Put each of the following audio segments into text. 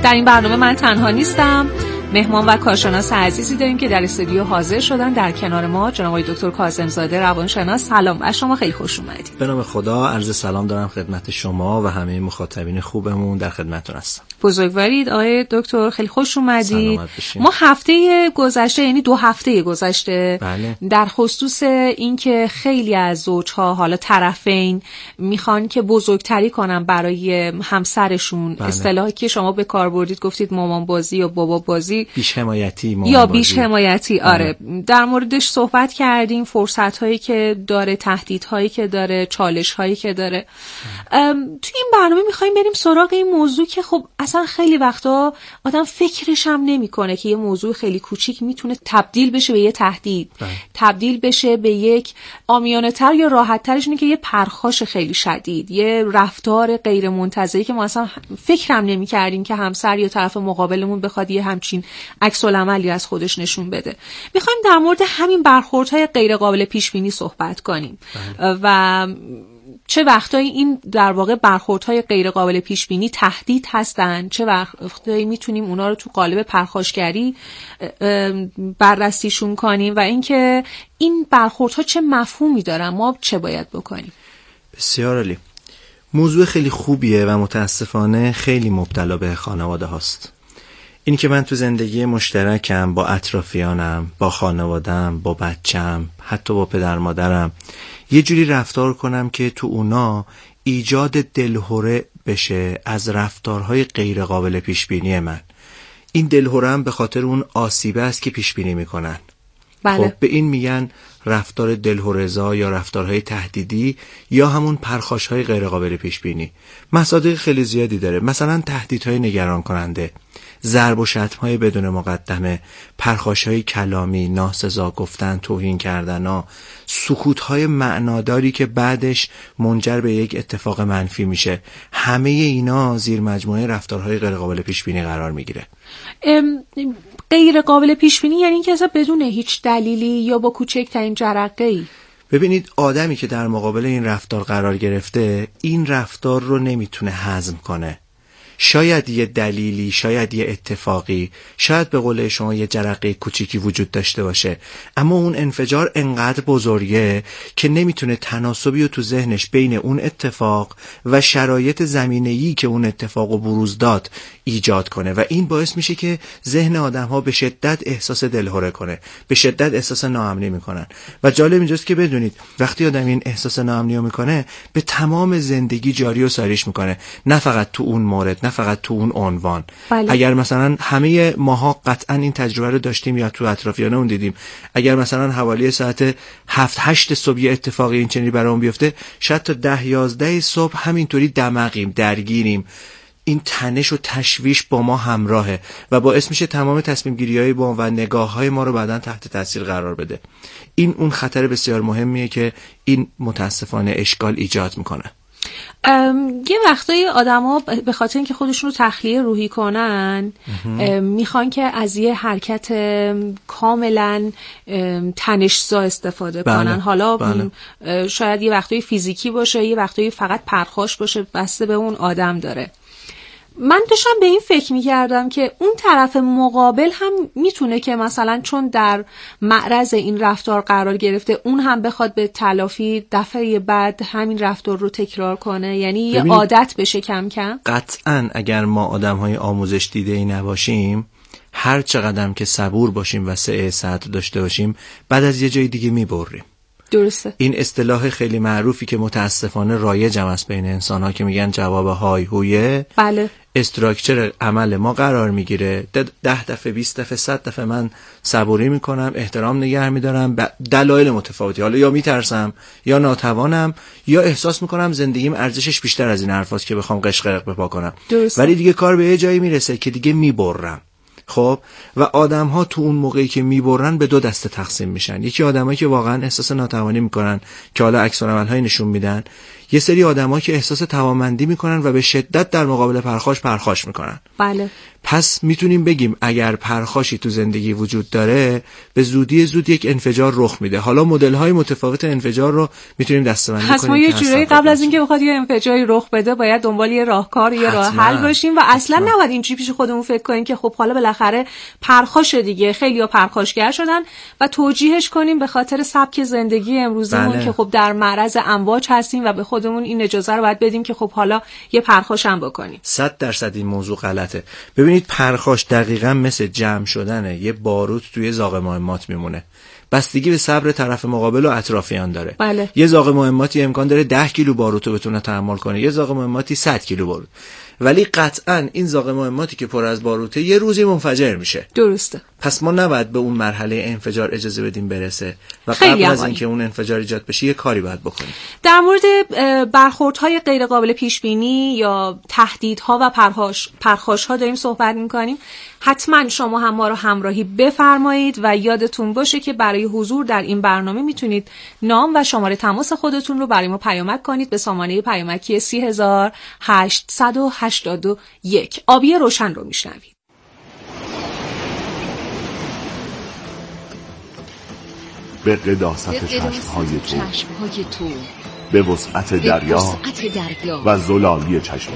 در این برنامه من تنها نیستم، مهمان و کارشناس عزیزی داریم که در استودیو حاضر شدن. در کنار ما جناب آقای دکتر کاظم‌زاده روانشناس. سلام، از شما خیلی خوش اومدید. به نام خدا، عرض سلام دارم خدمت شما و همه مخاطبین خوبمون. در خدمتتون هستم. بزرگوارید آقای دکتر، خیلی خوش اومدید. ما هفته گذشته، یعنی 2 هفته گذشته، در خصوص این که خیلی از زوجها، حالا طرفین، میخوان که بزرگتری کنن برای همسرشون. اصطلاحی که شما به کار بردید، گفتید مامان بازی یا بابا بازی، بیش حمایتی یا بیش حمایتی. آره، در موردش صحبت کردیم، فرصت هایی که داره، تهدیدهایی که داره، چالش هایی که داره. توی این برنامه میخوایم بریم سراغ این موضوع که خب اصلا خیلی وقتا آدم فکرش هم نمیکنه که یه موضوع خیلی کوچیک میتونه تبدیل بشه به یه تهدید، تبدیل بشه به یک عامیانه تر یا راحت ترش، اینه که یه پرخاش خیلی شدید، یه رفتار غیر منتظری که ما اصلا فکرم نمیکردیم که همسر یا طرف مقابلمون بخواد یه همچین عکس العملی از خودش نشون بده. میخوایم در مورد همین برخوردهای غیر قابل پیش بینی صحبت کنیم و چه وقتایی این در واقع برخوردهای غیر قابل پیش بینی تهدید هستن، چه وقتایی میتونیم اونا رو تو قالب پرخاشگری بررسیشون کنیم و اینکه این برخوردها چه مفهومی دارن، ما چه باید بکنیم. بسیار عالی. موضوع خیلی خوبیه و متاسفانه خیلی مبتلا به خانواده هاست. این که من تو زندگی مشترکم با اطرافیانم، با خانوادم، با بچم، حتی با پدر مادرم، یه جوری رفتار کنم که تو اونا ایجاد دلهره بشه از رفتارهای غیر قابل پیش بینی من. این دلهره هم به خاطر اون آسیبه است که پیش بینی میکنن. خب به این میگن رفتار دلهره‌زا یا رفتارهای تهدیدی یا همون پرخاش‌های غیر قابل پیش بینی. مصادیق خیلی زیادی داره، مثلا تهدیدهای نگران کننده، ضرب و شتم‌های بدون مقدمه، پرخاش‌های کلامی، ناسزا گفتن، توهین کردن، سکوت‌های معناداری که بعدش منجر به یک اتفاق منفی میشه. همه اینا زیر مجموعه رفتارهای غیر قابل پیش بینی قرار میگیره. غیر قابل پیش بینی یعنی اینکه اصلا بدون هیچ دلیلی یا با کوچکترین جرقه‌ای. ببینید، آدمی که در مقابل این رفتار قرار گرفته، این رفتار رو نمیتونه هضم کنه. شاید یه دلیلی، شاید یه اتفاقی، شاید به قول شما یه جرقه کوچیکی وجود داشته باشه، اما اون انفجار انقدر بزرگه که نمیتونه تناسبی رو تو ذهنش بین اون اتفاق و شرایط زمینه‌ای که اون اتفاق بروز داد ایجاد کنه و این باعث میشه که ذهن آدم‌ها به شدت احساس دلهره کنه، به شدت احساس ناامنی میکنن. و جالب اینجاست که بدونید وقتی آدم این احساس ناامنی رو میکنه، به تمام زندگی جاری و ساریش میکنه، نه فقط تو اون مورد، نه فقط تو اون عنوان. اگر مثلا همه ماها قطعا این تجربه رو داشتیم یا تو اطرافیانمون دیدیم، اگر مثلا حوالی ساعت 7-8 صبح یه اتفاقی این چنینی برامون بیفته، شاید تا 10-11 صبح همینطوری دمقیم، درگیریم. این تنش و تشویش با ما همراهه و باعث میشه تمام تصمیم گیری‌های با و نگاه‌های ما رو بعداً تحت تاثیر قرار بده. این اون خطر بسیار مهمیه که این متاسفانه اشکال ایجاد میکنه. یه وقتایی آدما به خاطر اینکه خودشون رو تخلیه روحی کنن میخوان که از یه حرکت کاملا تنش‌زا استفاده کنن. حالا شاید یه وقتایی فیزیکی باشه، یه وقتایی فقط پرخاش باشه، بسته به اون آدم داره. من داشتم به این فکر میکردم که اون طرف مقابل هم میتونه که مثلا چون در معرض این رفتار قرار گرفته، اون هم بخواد به تلافی دفعه بعد همین رفتار رو تکرار کنه، یعنی یه عادت بشه کم کم. قطعاً اگر ما آدم‌های آموزش دیده‌ای نباشیم، هر چقدر که صبور باشیم و سعه صدر داشته باشیم، بعد از یه جای دیگه میبریم. درسته. این اصطلاح خیلی معروفی که متاسفانه رایج هم است بین انسان‌ها که میگن جواب های هویه، استراکچر عمل ما قرار میگیره. 10 دفعه 20 دفعه 100 دفعه من صبوری میکنم، احترام نگه میدارم، دلایل متفاوتی، حالا یا میترسم یا ناتوانم یا احساس میکنم زندگیم ارزشش بیشتر از این حرفاست که بخوام قشقرق بپا کنم. ولی دیگه کار به یه جایی میرسه که دیگه میبرم. خب و آدم ها تو اون موقعی که میبرن به 2 دسته تقسیم میشن. یکی آدمایی که واقعا احساس ناتوانی میکنن که حالا عکس العمل های نشون میدن، یه سری آدم‌ها که احساس توانمندی میکنن و به شدت در مقابل پرخاش میکنن. بله. پس میتونیم بگیم اگر پرخاشی تو زندگی وجود داره به زودی زود یک انفجار رخ میده. حالا مدل‌های متفاوت انفجار رو میتونیم دسته‌بندی کنیم. پس ما یه جوری قبل از اینکه بخواد یه انفجاری رخ بده باید دنبال یه راهکار یا راه حل باشیم و اصلا نباید اینجوری پیش خودمون فکر کنیم که خب حالا بالاخره پرخاش دیگه، خیلی‌ها پرخاشگر شدن و توجیهش کنیم به خاطر سبک زندگی امروزمون که خب در معرض امواج هستیم و به خودمون این اجازه رو باید بدیم که خب حالا یه پرخاش هم بکنیم. 100% این موضوع غلطه. ببینید پرخاش دقیقاً مثل جمع شدن یه باروت توی زاغ مهمات میمونه. بستگی به صبر طرف مقابل و اطرافیان داره. بله. یه زاغ مهماتی امکان داره 10 کیلو باروتو بتونه تحمل کنه، یه زاغ مهماتی 100 کیلو باروت. ولی قطعاً این زاغ مهماتی که پر از باروته یه روزی منفجر میشه. درسته. پس ما نباید به اون مرحله انفجار اجازه بدیم برسه و قبل از اینکه اون انفجار ایجاد بشه یه کاری باید بکنیم. در مورد برخوردهای غیر قابل پیش بینی یا تهدیدها و پرخاش‌ها داریم صحبت می‌کنیم. حتما شما هم ما رو همراهی بفرمایید و یادتون باشه که برای حضور در این برنامه میتونید نام و شماره تماس خودتون رو برای ما پیامک کنید به سامانه پیامکی 30881. آبی روشن رو میشنوید. به قداست چشمهای تو به وسعت دریا و زلالی چشم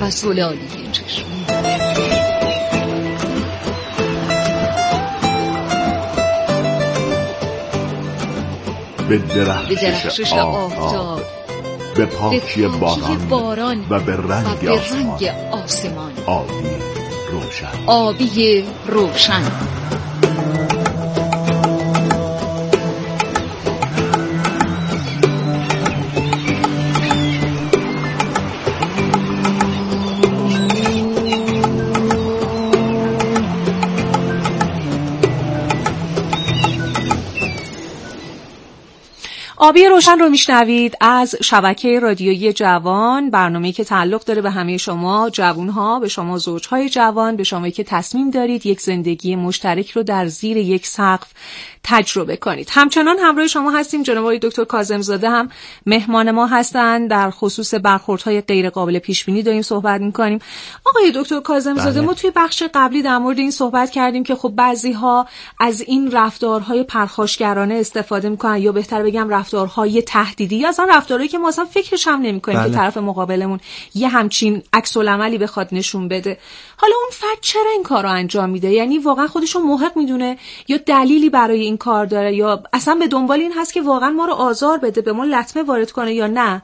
به درخشش آفتاب به پاکی باران و به رنگ آسمان آبی روشن آبی روشن رو میشنوید از شبکه رادیویی جوان، برنامه‌ای که تعلق داره به همه شما جوان‌ها، به شما زوج‌های جوان، به شما که تصمیم دارید یک زندگی مشترک رو در زیر یک سقف تجربه کنید. همچنان همراه شما هستیم. جناب آقای دکتر کاظم‌زاده هم مهمان ما هستند. در خصوص برخوردهای غیر قابل پیش بینی داریم صحبت می‌کنیم. آقای دکتر کاظم‌زاده، ما توی بخش قبلی در مورد این صحبت کردیم که خب بعضی‌ها از این رفتارهای پرخاشگرانه استفاده می‌کنن، یا بهتر بگم رفتارهای تهدیدی، یا اصلا رفتارهایی که ما اصلا فکرش هم نمی‌کنیم که طرف مقابلمون یه همچین عکس‌العملی بخواد نشون بده. حالا اون فرد چرا این کارو انجام میده؟ یعنی واقعا خودش رو محق میدونه یا دلیلی برای این کار داره، یا اصلا به دنبال این هست که واقعا ما رو آزار بده، به ما لطمه وارد کنه، یا نه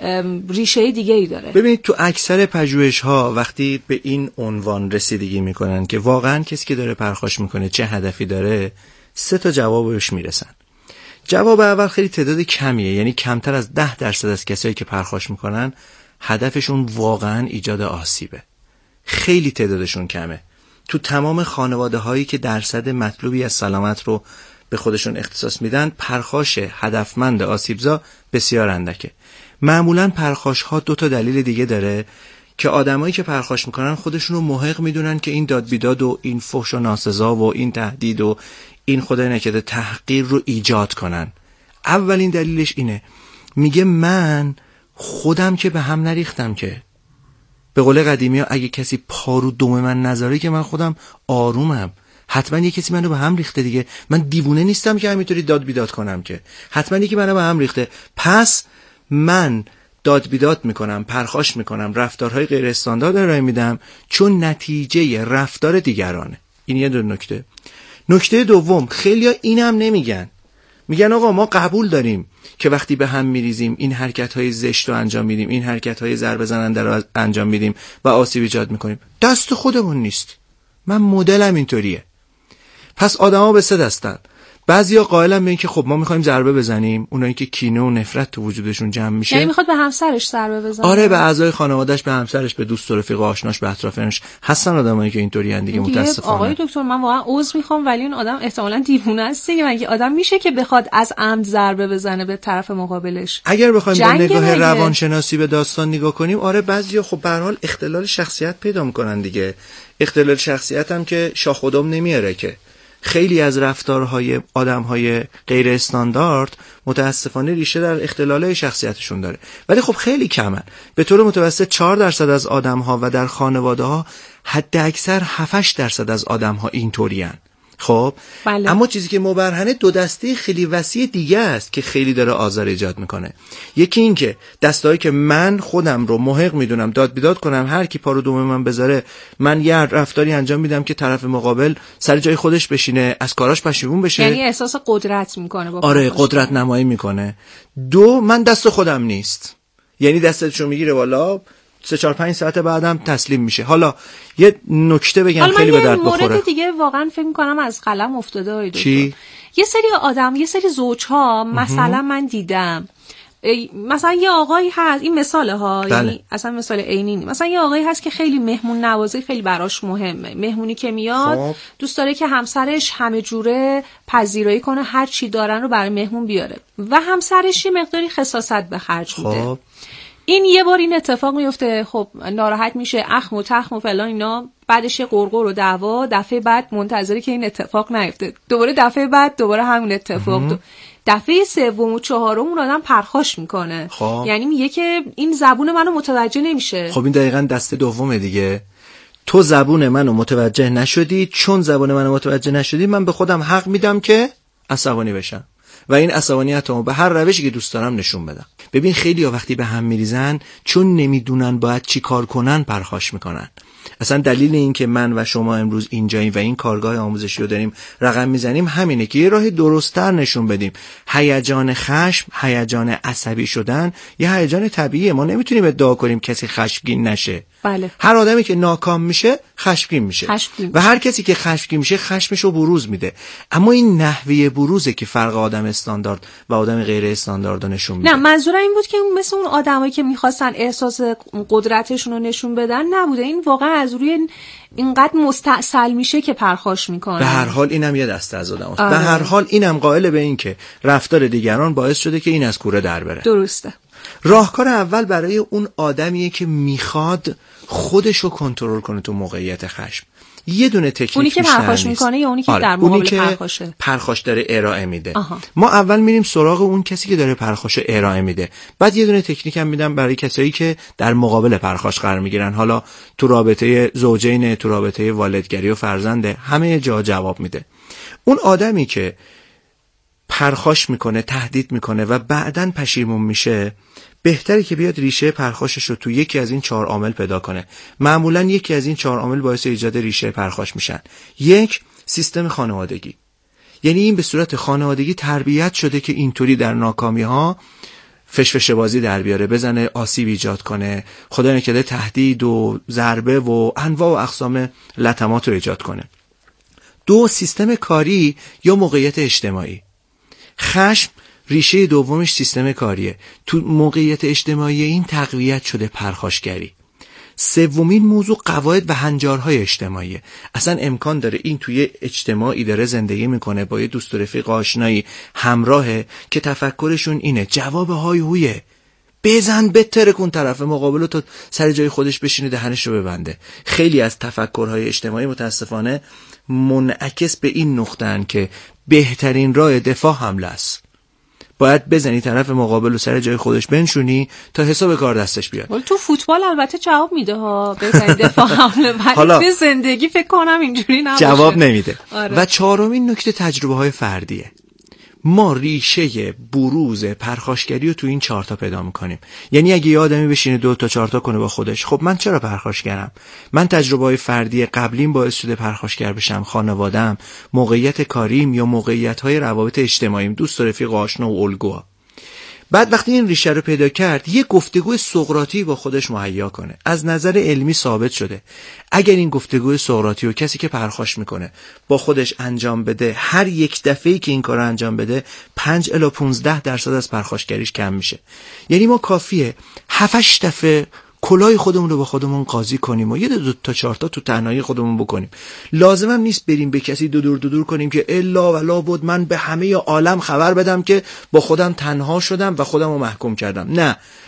ریشه دیگه ای داره؟ ببینید تو اکثر پژوهش‌ها وقتی به این عنوان رسیدگی میکنن که واقعا کسی که داره پرخاش میکنه چه هدفی داره، 3 تا جواب بهش میرسن. جواب اول خیلی تعداد کمیه، یعنی کمتر از 10% از کسایی که پرخاش میکنن هدفشون واقعا ایجاد آسیبه. خیلی تعدادشون کمه. تو تمام خانواده هایی که درصد مطلوبی از سلامت رو به خودشون اختصاص میدن، پرخاش هدفمند آسیبزا بسیار اندکه. معمولا پرخاش ها 2 تا دلیل دیگه داره که آدمایی که پرخاش میکنن خودشون رو محق میدونن که این داد بیداد و این فحش و ناسزا و این تهدید و این خدای نکرده تحقیر رو ایجاد کنن. اولین دلیلش اینه، میگه من خودم که به هم نریختم، که به قول قدیمی ها اگه کسی پارو دم من نذاره که من خودم آرومم، حتما یه کسی منو به هم ریخته دیگه، من دیوونه نیستم که همینطوری داد بیداد کنم، که حتما یکی منو به هم ریخته، پس من داد بیداد میکنم، پرخاش میکنم، رفتارهای غیر استاندارد ارائه میدم چون نتیجه رفتار دیگرانه. این یه نکته. نکته دوم، خیلیا اینم نمیگن، میگن آقا ما قبول داریم که وقتی به هم میریزیم این حرکت‌های زشت رو انجام میدیم، این حرکت‌های ضربه زننده رو انجام میدیم و آسیب ایجاد میکنیم، دست خودمون نیست، من مدلم اینطوریه. پس آدما به 3 دستن. بعضیا قائلن به این که خب ما میخوایم ضربه بزنیم، اونایی که کینه و نفرت تو وجودشون جمع میشه، یعنی میخواد به همسرش ضربه بزنه. آره، به اعضای خانواده‌اش، به همسرش، به دوست و رفیق و آشناش، به اطرافیانش هستن آدمایی که اینطوری ان دیگه، متاسفانه. آقای دکتر من واقعا عذر میخوام، ولی اون آدم احتمالاً دیوونه است دیگه. مگه آدم میشه که بخواد از عمد ضربه بزنه به طرف مقابلش؟ اگر بخوایم با نگاه روانشناسی به داستان نگاه کنیم، آره بعضیا خب به هر حال اختلال شخصیت پیدا میکنن دیگه. اختلال شخصیت هم که شاخ و دم نمیاره که. خیلی از رفتارهای آدمهای غیر استاندارد متاسفانه ریشه در اختلال شخصیتشون داره، ولی خب خیلی کمن. به طور متوسط 4% از آدمها و در خانواده‌ها حد اکثر 7-8% از آدمها اینطورین. خب بله. اما چیزی که مبرهنه 2 دسته خیلی وسیع دیگه است که خیلی داره آزار ایجاد میکنه. یکی این که دستهایی که من خودم رو محق میدونم داد بیداد کنم، هر کی پارو دوم من بذاره من یه رفتاری انجام میدم که طرف مقابل سر جای خودش بشینه، از کاراش پشیمون بشه، یعنی احساس قدرت میکنه با آره قدرت نمایی میکنه. 2 من دست خودم نیست، یعنی دستشو میگیره بالا 3-4-5 ساعت بعدم تسلیم میشه. حالا یه نکته بگم خیلی به درد بخوره. مورد دیگه واقعا فکر میکنم از قلم افتاده. چی؟ یه سری آدم، یه سری زوجها مثلا من دیدم، مثلا یه آقایی هست، این مثاله ها، بله. یعنی اصلا مثال عینی نیست. مثلا یه آقایی هست که خیلی مهمون نوازی خیلی براش مهمه، مهمونی که میاد دوست داره که همسرش همه جوره پذیرایی کنه، هر چی دارن رو برای مهمون بیاره و همسرش یه مقداری خساست به خرج میده. این یه بار این اتفاق میفته، خب ناراحت میشه، اخم و تخم و فلان اینا، بعدش یه قرقر و دعوا، دفعه بعد منتظره که این اتفاق نیفته، دوباره دفعه بعد دوباره همین اتفاق، دفعه سوم و چهارم اون آدم پرخاش میکنه. یعنی میگه که این زبون منو متوجه نمیشه. خب این دقیقاً دسته دومه دیگه. تو زبون منو متوجه نشدی، چون زبون منو متوجه نشدی من به خودم حق میدم که عصبانی بشم و این عصبانیتمو به هر روشی که دوست دارم نشون بدم. ببین خیلی‌ها وقتی به هم میریزن چون نمیدونن باید چی کار کنن پرخاش میکنن. اصلا دلیل این که من و شما امروز اینجاییم و این کارگاه آموزشی رو داریم رقم میزنیم همینه که یه راه درست‌تر نشون بدیم. هیجان خشم، هیجان عصبی شدن یه هیجان طبیعیه، ما نمیتونیم ادعا کنیم کسی خشمگین نشه. بله. هر آدمی که ناکام میشه خشمگین میشه و هر کسی که خشمگین میشه خشمشو بروز میده. اما این نحوه بروزه که فرق آدم استاندارد و آدم غیر استاندارد نشون میده. نه منظورم این بود که مثل اون آدمایی که میخواستن احساس قدرتشون رو نشون بدن نبوده، این واقعا از روی اینقدر مستعصل میشه که پرخاش میکنه. به هر حال اینم یه دسته از آدم است. به هر حال اینم قائل به این که رفتار دیگران باعث شده که این از کوره در بره. درسته. راهکار اول برای اون آدمیه که میخواد خودشو کنترل کنه تو موقعیت خشم. یه دونه تکنیک اونی که پرخاش میکنه یا اونی که در مقابل پرخاشه؟ پرخاش داره ارائه میده. ما اول میریم سراغ اون کسی که داره پرخاش ارائه میده، بعد یه دونه تکنیک هم میدم برای کسایی که در مقابل پرخاش قرار میگیرن، حالا تو رابطه زوجین، تو رابطه والدگری و فرزنده، همه جا جواب میده. اون آدمی که پرخاش میکنه، تهدید میکنه و بعداً پشیمون میشه، بهتره که بیاد ریشه پرخاشش رو تو یکی از این 4 عامل پیدا کنه. معمولاً یکی از این 4 عامل باعث ایجاد ریشه پرخاش میشن. 1 سیستم خانوادگی، یعنی این به صورت خانوادگی تربیت شده که اینطوری در ناکامی ها فشفشه بازی در بیاره، بزنه، آسیب ایجاد کنه، خدا نکرده تهدید و ضربه و انواع و اقسام لطمات رو ایجاد کنه. 2 سیستم کاری یا موقعیت اجتماعی. خشم ریشه دومش سیستم کاریه، تو موقعیت اجتماعی این تقویت شده پرخاشگری. 3 موضوع قواعد و هنجارهای اجتماعیه. اصلا امکان داره این توی اجتماعی داره زندگی میکنه، با یه دوست و رفیق آشنایی همراهه که تفکرشون اینه جواب های هویه، بزن بتره کن طرف مقابل تو سر جای خودش بشینه دهنش رو ببنده. خیلی از تفکرهای اجتماعی متاسفانه منعکس به این نقطه‌ان که بهترین راه دفاع حمله است. باید بزنی طرف مقابل و سر جای خودش بنشونی تا حساب کار دستش بیاد. ولی تو فوتبال البته جواب میده ها، بزنی دفاع حمله، ولی تو زندگی فکر کنم اینجوری نباشه. جواب نمیده. و 4مین نکته تجربه های فردیه. ما ریشه بروز پرخاشگری رو تو این 4 تا پیدا میکنیم. یعنی اگه یه آدمی بشینه 2 تا 4 تا کنه با خودش، خب من چرا پرخاشگرم؟ من تجربه‌های فردی قبلیم باعث شده پرخاشگر بشم، خانواده‌ام، موقعیت کاریم یا موقعیت‌های روابط اجتماعیم، دوست و رفیق، آشنا و الگوها. بعد وقتی این ریشه رو پیدا کرد، یه گفتگوی سقراطی با خودش مهیا کنه. از نظر علمی ثابت شده اگر این گفتگوی سقراطی و کسی که پرخاش میکنه با خودش انجام بده، هر یک دفعه‌ای که این کارو انجام بده 5 الی 15% از پرخاشگریش کم میشه. یعنی ما کافیه 7-8 دفعه کلاه خودمون رو با خودمون قاضی کنیم و یه 2 تا 4 تا تو تنهایی خودمون بکنیم. لازمم نیست بریم به کسی دور کنیم که الا ولا بود من به همه عالم خبر بدم که با خودم تنها شدم و خودم رو محکوم کردم. نه،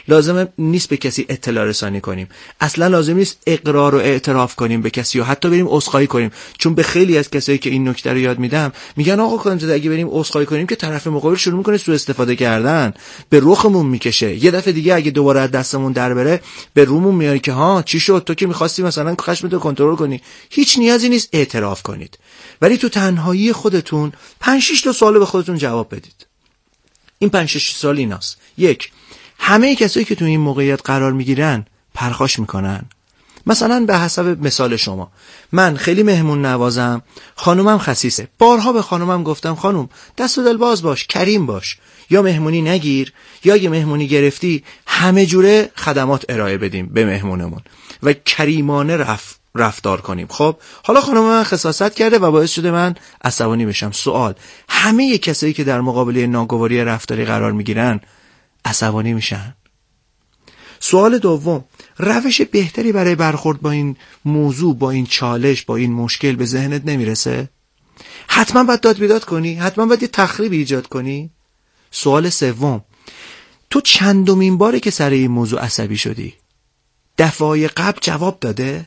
لازم نیست به کسی اطلاع رسانی کنیم، اصلا لازم نیست اقرار و اعتراف کنیم به کسی و حتی بریم عذرخواهی کنیم، چون به خیلی از کسایی که این نکته رو یاد میدم میگن آقا کانزاده اگه بریم عذرخواهی کنیم که طرف مقابل شروع میکنه سوء استفاده کردن، به رخمون میکشه، یه دفعه دیگه اگه دوباره از دستمون در بره به رومون میاره که ها چی شد، تو که می‌خواستی مثلا خشمتو کنترل کنی. هیچ نیازی نیست اعتراف کنید، ولی تو تنهایی خودتون 5-6 تا سوال به خودتون جواب بدید. این 5-6 سوال ایناست: 1. همه کسایی که تو این موقعیت قرار میگیرن پرخاش میکنن؟ مثلا به حسب مثال شما، من خیلی مهمون نوازم، خانومم خسیسه، بارها به خانومم گفتم خانوم دست و دل باز باش، کریم باش، یا مهمونی نگیر، یا اگه مهمونی گرفتی همه جوره خدمات ارائه بدیم به مهمونمون و کریمانه رفتار کنیم. خب حالا خانم من خساست کرده و باعث شده من عصبانی بشم. سوال: همه کسایی که در مقابله ناگواری رفتاری قرار میگیرن عصبانی میشن؟ سوال دوم: روش بهتری برای برخورد با این موضوع، با این چالش، با این مشکل به ذهنت نمیرسه؟ حتما باید داد بیداد کنی؟ حتما باید یه تخریبی ایجاد کنی؟ سوال سوم: تو چندمین باره که سر این موضوع عصبی شدی؟ دفعه قبل جواب داده؟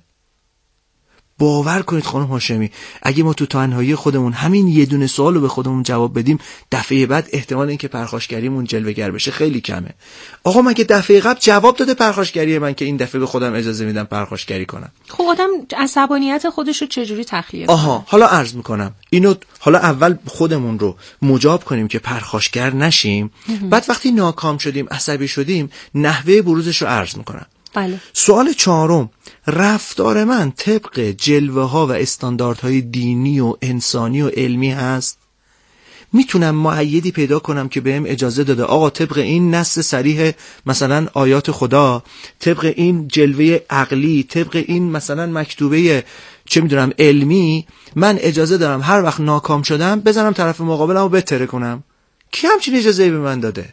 باور کنید خانم هاشمی، اگه ما تو تنهایی خودمون همین یه دونه سوال رو به خودمون جواب بدیم، دفعه بعد احتمال اینکه پرخاشگریمون جلوه‌گر بشه خیلی کمه. آقا مگه دفعه قبل جواب داده پرخاشگری من که این دفعه به خودم اجازه میدم پرخاشگری کنم؟ خب آدم عصبانیت خودش رو چجوری تخلیه کنه؟ آها، حالا عرض میکنم اینو، حالا اول خودمون رو مجاب کنیم که پرخاشگر نشیم، بعد وقتی ناکام شدیم، عصبی شدیم، نحوه بروزش رو عرض میکنم. بله. سوال چهارم: رفتار من طبق جلوه ها و استانداردهای دینی و انسانی و علمی هست؟ میتونم مؤیدی پیدا کنم که بهم اجازه داده آقا طبق این نص صریح مثلا آیات خدا، طبق این جلوه عقلی، طبق این مثلا مکتوبه چه میدونم علمی، من اجازه دارم هر وقت ناکام شدم بزنم طرف مقابلم و بتره کنم؟ کی همچین اجازه‌ای به من داده؟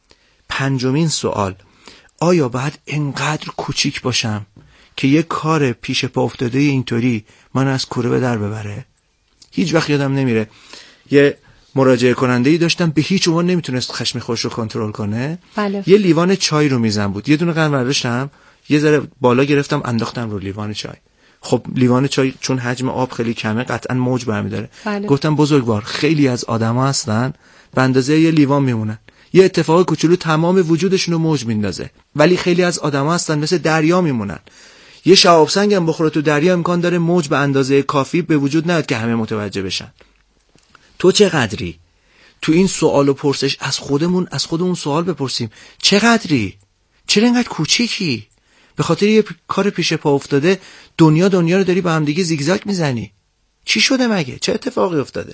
پنجمین سوال: آیا باید اینقدر کوچیک باشم که یک کار پیش پا افتاده اینطوری من از کوره به در ببره؟ هیچ وقت یادم نمیره یه مراجعه کننده‌ای داشتم به هیچ عنوان نمیتونست خشم خودش رو کنترل کنه. بله. یه لیوان چای رو میزن بود، یه دونه قند برداشتم یه ذره بالا گرفتم انداختم رو لیوان چای. خب لیوان چای چون حجم آب خیلی کمه قطعا موج برمی‌داره. بله. گفتم بزرگوار خیلی از آدما هستن به اندازه یه لیوان میمونن، یه اتفاق کوچولو تمام وجودشون رو موج میندازه، ولی خیلی از آدما هستن مثل دریا میمونن. یه شهاب سنگ هم بخوره تو دریا امکان داره موج به اندازه کافی به وجود نیاد که همه متوجه بشن. تو چقدری؟ تو این سوال و پرسش از خودمون سوال بپرسیم: چقدری؟ چرا اینقدر کوچیکی؟ به خاطر یه کار پیش پا افتاده دنیا رو داری با هم دیگه زیگزاگ میزنی؟ چی شده مگه؟ چه اتفاقی افتاده؟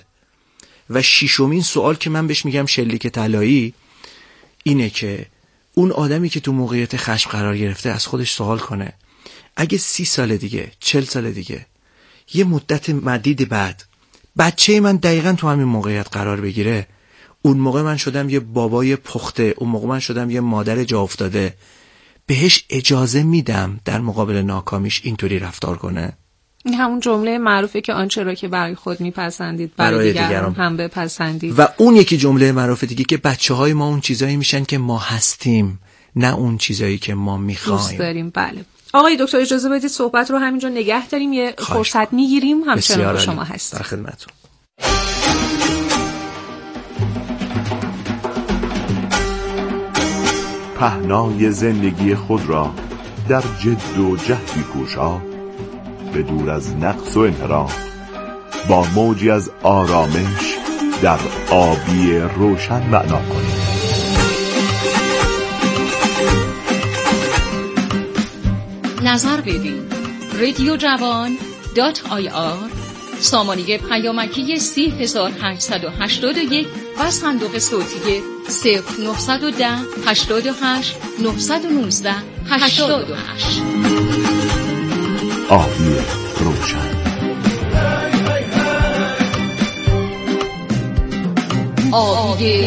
و ششمین سوال که من بهش میگم شلیک طلایی اینه که اون آدمی که تو موقعیت خشم قرار گرفته از خودش سوال کنه: اگه 30 سال دیگه، 40 سال دیگه، یه مدت مدید بعد بچه من دقیقاً تو همین موقعیت قرار بگیره، اون موقع من شدم یه بابای پخته، اون موقع من شدم یه مادر جا افتاده، بهش اجازه میدم در مقابل ناکامیش اینطوری رفتار کنه؟ این همون جمله معروفه که آنچه را که برای خود میپسندید برای دیگران هم بپسندید. و اون یکی جمله معروف دیگه که بچه‌های ما اون چیزایی میشن که ما هستیم، نه اون چیزایی که ما میخوایم دوست داریم. بله. آقای دکتر اجازه بدید صحبت رو همینجا نگه داریم، یه فرصت میگیریم، همچنان شما هستید. در خدمتتون. پهنای زندگی خود را در جد و جهدی کوشا، به دور از نقص و انحراف، با موجی از آرامش در آبی روشن معنا کنید. نظر بدین radiojabaan.ir، سامانه پیامکی 30881 و صندوق صوتی 0910 88 919 88. آبی روشن. آبی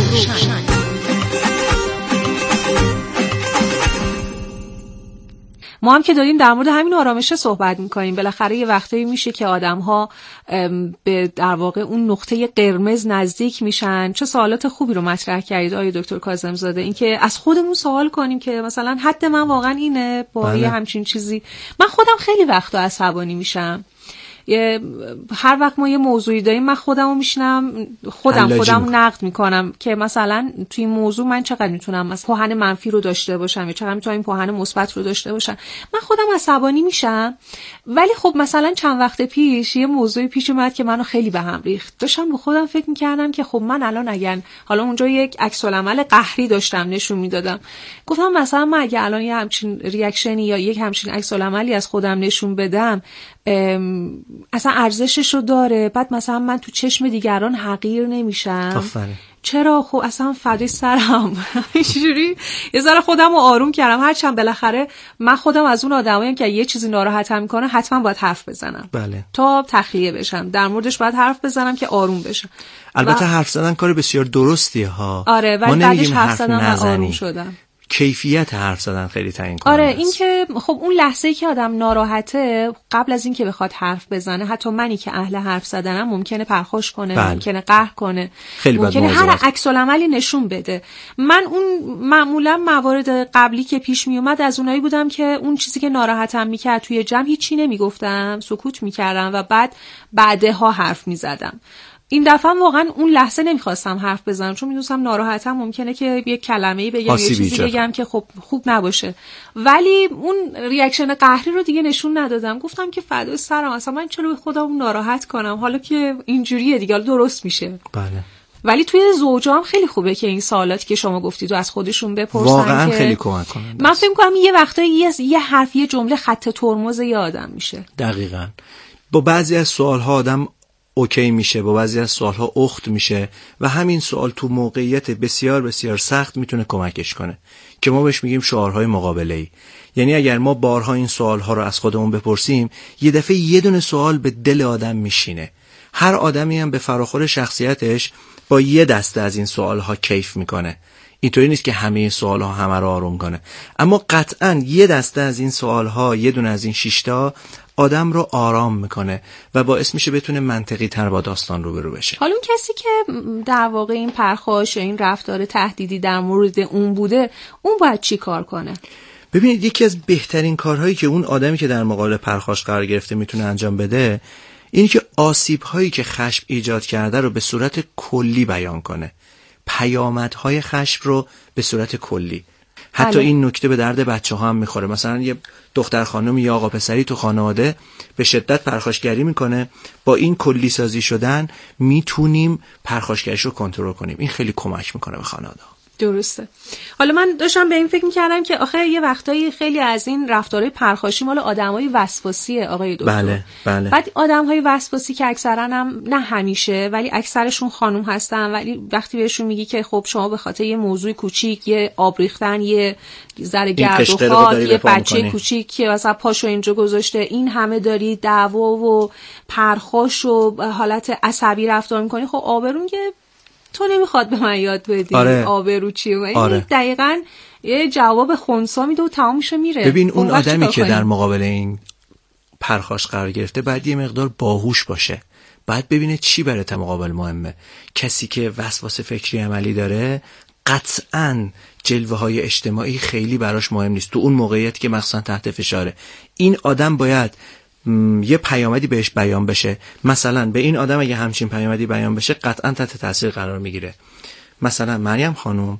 روشن. ما هم که داریم در مورد همین آرامش صحبت میکنیم. بالاخره یه وقتایی میشه که آدم‌ها به در واقع اون نقطه قرمز نزدیک میشن. چه سوالات خوبی رو مطرح کردید آقای دکتر کاظم‌زاده، اینکه از خودمون سوال کنیم که مثلا حد من واقعا اینه با یه همچین چیزی. من خودم خیلی وقتا عصبانی میشم. هر وقت ما یه موضوعی داریم من خودمو میشنم خودم نقد میکنم که مثلا توی این موضوع من چقدر میتونم از پوهن منفی رو داشته باشم یا چقدر میتونم این پوهن مثبت رو داشته باشم. من خودم عصبانی میشم. ولی خب مثلا چند وقت پیش یه موضوعی پیش اومد که منو خیلی به هم ریخت. داشتم به خودم فکر میکردم که خب من الان اگر حالا اونجا یک عکس العمل قهری داشتم نشون میدادم، گفتم مثلا من اگه الان یه همچین ریاکشنی یا یک همچین عکس العملی از خودم نشون بدم اصلا ارزشش رو داره؟ بعد مثلا من تو چشم دیگران حقیر نمیشم؟ آفرین. چرا؟ خب اصلا فدای سرم. اینجوری یه ذره خودم رو آروم کردم. هرچند بالاخره من خودم از اون آدمایم که یه چیزی ناراحتم میکنه حتما باید حرف بزنم. بله. تا تخلیه بشم در موردش باید حرف بزنم که آروم بشم. البته حرف زدن کار بسیار درستیه ها. آره ولی بعدش حرف زدم و آروم شدم. کیفیت حرف زدن خیلی تعیین کننده آره است. این که خب اون لحظه‌ای که آدم ناراحته قبل از این که بخواد حرف بزنه، حتی منی که اهل حرف زدنم ممکنه پرخوش کنه، بله. ممکنه قهر کنه، ممکنه هر عکس العملی نشون بده. من اون معمولا موارد قبلی که پیش می اومد از اونایی بودم که اون چیزی که ناراحتم میکرد توی جمع هیچی نمیگفتم، سکوت میکردم و بعدها حرف میزدم. این دفعه واقعا اون لحظه نمیخواستم حرف بزنم چون میدونستم ناراحتم، ممکنه که یه کلمه‌ای بگم یه چیزی بگم که خب خوب نباشه. ولی اون ریاکشن قهری رو دیگه نشون ندادم. گفتم که فدای سرم، اصلا من چرا به خودم ناراحت کنم حالا که اینجوریه دیگه درست میشه. بله. ولی توی زوجا هم خیلی خوبه که این سوالاتی که شما گفتید از خودشون بپرسن. واقعا که خیلی کمک کننده. من فکر می‌کنم یه وقتایی یه حرف یه جمله خط ترمز یه آدم میشه. دقیقاً. با بعضی از سوال‌ها آدم اوکی میشه، با بعضی از سوال‌ها اخت میشه و همین سوال تو موقعیت بسیار بسیار سخت میتونه کمکش کنه که ما بهش میگیم شعارهای مقابله‌ای. یعنی اگر ما بارها این سوال‌ها رو از خودمون بپرسیم، یه دفعه یه دونه سوال به دل آدم میشینه. هر آدمی هم به فراخور شخصیتش با یه دسته از این سوال‌ها کیف میکنه. اینطوری نیست که همه سوال‌ها همه رو آروم کنه، اما قطعاً یه دسته از این سوال‌ها، یه دونه از این 6 تا آدم رو آرام میکنه و باعث میشه بتونه منطقی تر با داستان روبرو بشه. حالا اون کسی که در واقع این پرخاش یا این رفتار تهدیدی در مورد اون بوده، اون باید چی کار کنه؟ ببینید یکی از بهترین کارهایی که اون آدمی که در مقابل پرخاش قرار گرفته میتونه انجام بده، اینی که آسیب‌هایی که خشم ایجاد کرده رو به صورت کلی بیان کنه. پیامدهای خشم رو به صورت کلی. حتی این نکته به درد بچه‌ها هم میخوره. مثلا یه دختر خانم یا آقا پسری تو خانواده به شدت پرخاشگری میکنه، با این کلی سازی شدن میتونیم پرخاشگریش رو کنترل کنیم. این خیلی کمک میکنه به خانواده. درسته. حالا من داشتم به این فکر می‌کردم که آخه یه وقتایی خیلی از این رفتارهای پرخاشی مال آدمای وسواسیه آقای دکتر. بله بله. بعد آدم‌های وسواسی که اکثرا هم نه همیشه ولی اکثرشون خانم هستن، ولی وقتی بهشون میگی که خب شما به خاطر یه موضوع کوچیک، یه آب ریختن، یه ذره گرد و خاک، یه بچه کوچیک که مثلا پاشو اینجا گذاشته، این همه داری دعوا و پرخاش و حالت عصبی رفتار می‌کنی، خب آبرون که تو نمیخواد به من یاد بدی. آره. آبرو چیه؟ آره. دقیقاً یه جواب خنثی میده و تمامش میره. ببین اون آدمی که در مقابل این پرخاش قرار گرفته باید یه مقدار باهوش باشه. باید ببینه چی برای مقابل مهمه. کسی که وسواس فکری عملی داره قطعاً جلوه‌های اجتماعی خیلی براش مهم نیست. تو اون موقعیتی که مثلا تحت فشاره، این آدم باید یه پیامدی بهش بیان بشه. مثلا به این آدم اگه همچین پیامدی بیان بشه قطعا تحت تاثیر قرار میگیره. مثلا مریم خانم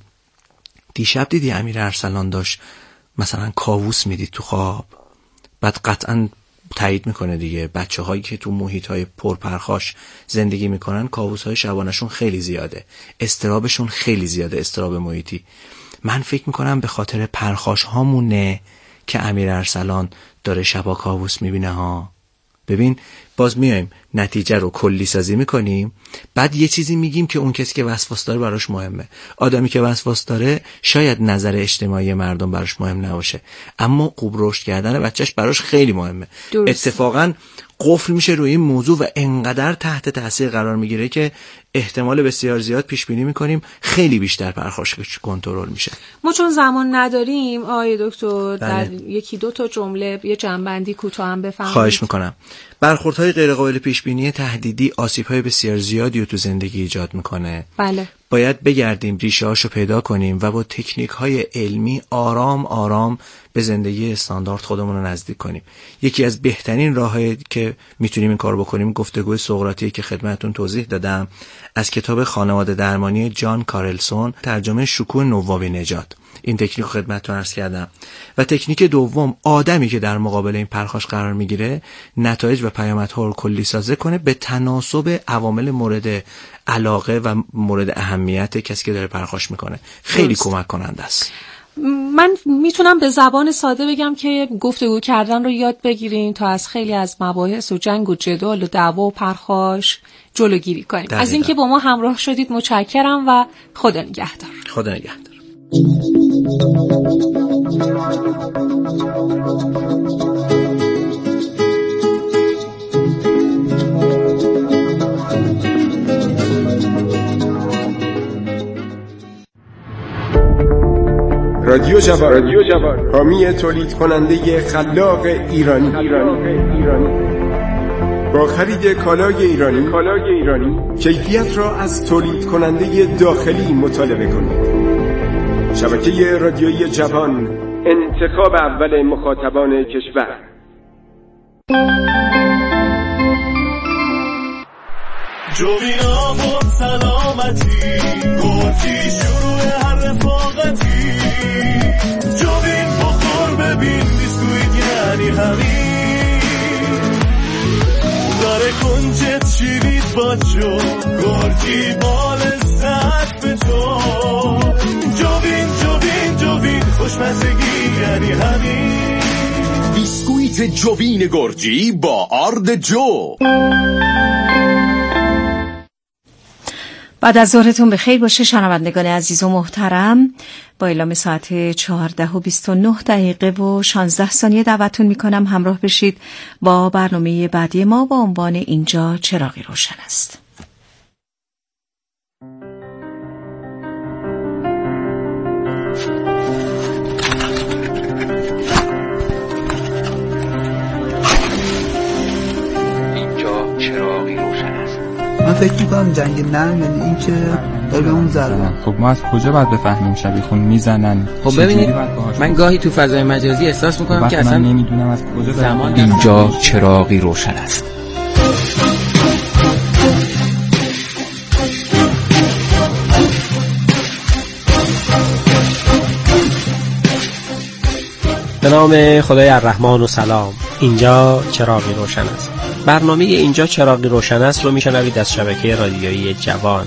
دیشب دیدی امیر ارسلان داشت مثلا کاووس میدید تو خواب، بعد قطعا تایید میکنه دیگه. بچه هایی که تو محیط های پرپرخاش زندگی میکنن کاووس های شبانشون خیلی زیاده، اضطرابشون خیلی زیاده، اضطراب محیطی. من فکر میکنم به خاطر پرخاش هامونه که امیر ارسلان داره شبا کاووس میبینه ها. ببین باز میایم نتیجه رو کلی سازی میکنیم، بعد یه چیزی میگیم که اون کسی که وسواس داره براش مهمه. آدمی که وسواس داره شاید نظر اجتماعی مردم براش مهم نباشه، اما خوب رشد کردن بچهش براش خیلی مهمه. اتفاقا قفل میشه روی این موضوع و انقدر تحت تاثیر قرار میگیره که احتمال بسیار زیاد پیش بینی میکنیم خیلی بیشتر پرخاشگری کنترل میشه. ما چون زمان نداریم آقای دکتر در یکی دو تا جمله یه جنبندی کوتاه هم بفرمایید. خواهش میکنم. برخوردهای غیر قابل پیش بینی تهدیدی آسیب‌های بسیار زیادی رو تو زندگی ایجاد میکنه. بله. باید بگردیم ریشه‌هاشو پیدا کنیم و با تکنیک‌های علمی آرام آرام به زندگی استاندارد خودمون رو نزدیک کنیم. یکی از بهترین راهایی که میتونیم این کار بکنیم گفتگوی سقراطی که خدمتتون توضیح دادم از کتاب خانواده درمانی جان کارلسون، ترجمه شکوه نوابی نژاد. این تکنیک رو خدمتتون عرض کردم. و تکنیک دوم، آدمی که در مقابل این پرخاش قرار میگیره نتایج و پیامدها رو کلی سازی کنه به تناسب عوامل مورد علاقه و مورد اهمیت کسی که داره پرخاش میکنه. خیلی کمک کننده است. من میتونم به زبان ساده بگم که گفتگو کردن رو یاد بگیریم تا از خیلی از مباحث و جنگ و جدال و دعوا و پرخاش جلوگیری کنیم. دقیقا. از اینکه با ما همراه شدید متشکرم و خدا نگهدار. خدا نگهدار. رادیو جوان حامی تولید کننده خلاق ایرانی. با خرید کالای ایرانی کیفیت را از تولید کننده داخلی مطالبه کنید. شبکه رادیویی جوان، انتخاب اول مخاطبان کشور. جوینا با سلامتی گرچی شروع هر رفاقتی، جوین بخور ببین بیسکویت یعنی همین، داره کنجت شیرید با جو گرچی بال سک به جو، جوین خوشمزگی یعنی همین، بیسکویت جوین گرجی با آرد جو. بعد از ظهرتون بخیر باشه شنوندگان عزیز و محترم. با اعلام ساعت 14:29 و 16 ثانیه دعوتتون میکنم همراه بشید با برنامه بعدی ما با عنوان اینجا چراغی روشن است. اینجا چراغی روشن است. من فکر میکنم جنگ نرم یعنی این که داره به اون ضربه. خب ما از کجا باید بفهمیم شبیه خون میزنن؟ خب ببینید من گاهی تو فضای مجازی احساس میکنم که اصلا نمیدونم از کجا زمان اینجا چراغی روشن است. به نام خدای الرحمن و سلام. اینجا چراغی روشن است. برنامه اینجا چراغی روشن است رو میشنوید از شبکه رادیویی جوان.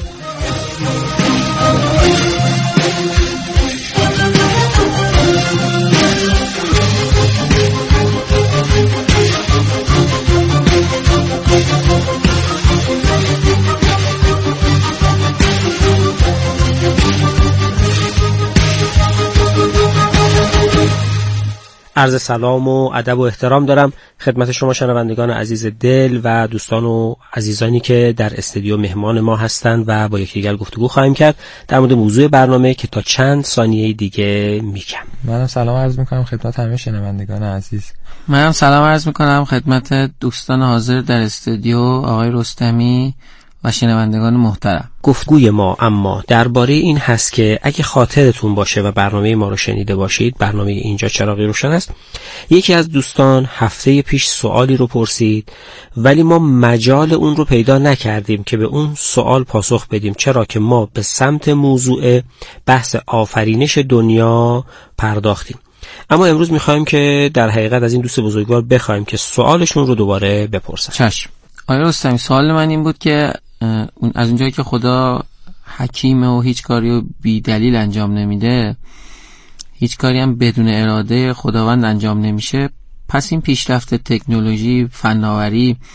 عرض سلام و ادب و احترام دارم خدمت شما شنوندگان عزیز دل و دوستان و عزیزانی که در استودیو مهمان ما هستند و با یکدیگر گفتگو خواهیم کرد در مورد موضوع برنامه که تا چند ثانیه دیگه میگم. منم سلام عرض میکنم خدمت همه شنوندگان عزیز. منم سلام عرض میکنم خدمت دوستان حاضر در استودیو آقای رستمی و شنوندگان محترم. گفتگوی ما اما درباره این هست که اگه خاطرتون باشه و برنامه ما رو شنیده باشید، برنامه اینجا چراغی روشن است، یکی از دوستان هفته پیش سوالی رو پرسید ولی ما مجال اون رو پیدا نکردیم که به اون سوال پاسخ بدیم، چرا که ما به سمت موضوع بحث آفرینش دنیا پرداختیم. اما امروز میخوایم که در حقیقت از این دوست بزرگوار بخوایم که سوالشون رو دوباره بپرسن. چشم. آقای رستمی سوال من این بود که از اونجایی که خدا حکیمه و هیچ کاری رو بی دلیل انجام نمیده، هیچ کاری هم بدون اراده خداوند انجام نمیشه، پس این پیشرفت تکنولوژی، فناوری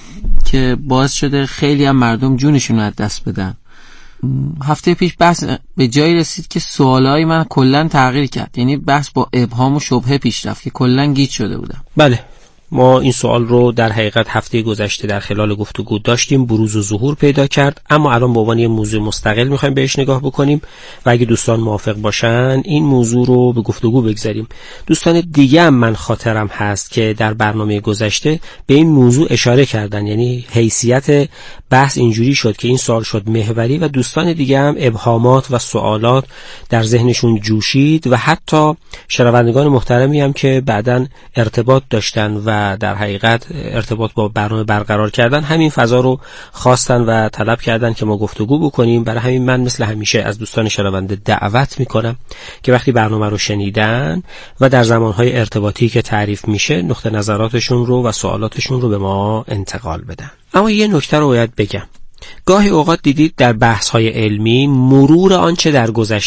که باعث شده خیلی هم مردم جونشون رو از دست بدن. هفته پیش بحث به جایی رسید که سوالای من کلا تغییر کرد، یعنی بحث با ابهام و شبهه پیش رفت که کلا گیج شده بودم. بله، ما این سوال رو در حقیقت هفته گذشته در خلال گفتگو داشتیم، بروز و ظهور پیدا کرد، اما الان به عنوان یه موضوع مستقل میخوایم بهش نگاه بکنیم و اگه دوستان موافق باشن این موضوع رو به گفتگو بگذاریم. دوستان دیگه هم من خاطرم هست که در برنامه گذشته به این موضوع اشاره کردن، یعنی حیثیت بحث اینجوری شد که این سوال شد محوری و دوستان دیگه هم ابهامات و سوالات در ذهنشون جوشید و حتی شنوندگان محترمی هم که بعداً ارتباط داشتن و در حقیقت ارتباط با برنامه برقرار کردن همین فضا رو خواستن و طلب کردن که ما گفتگو بکنیم. برای همین من مثل همیشه از دوستان شنونده دعوت میکنم که وقتی برنامه رو شنیدن و در زمانهای ارتباطی که تعریف میشه نقطه نظراتشون رو و سوالاتشون رو به ما انتقال بدن. اما یه نکته رو باید بگم، گاهی اوقات دیدید در بحث‌های علمی مرور آنچه در گذشته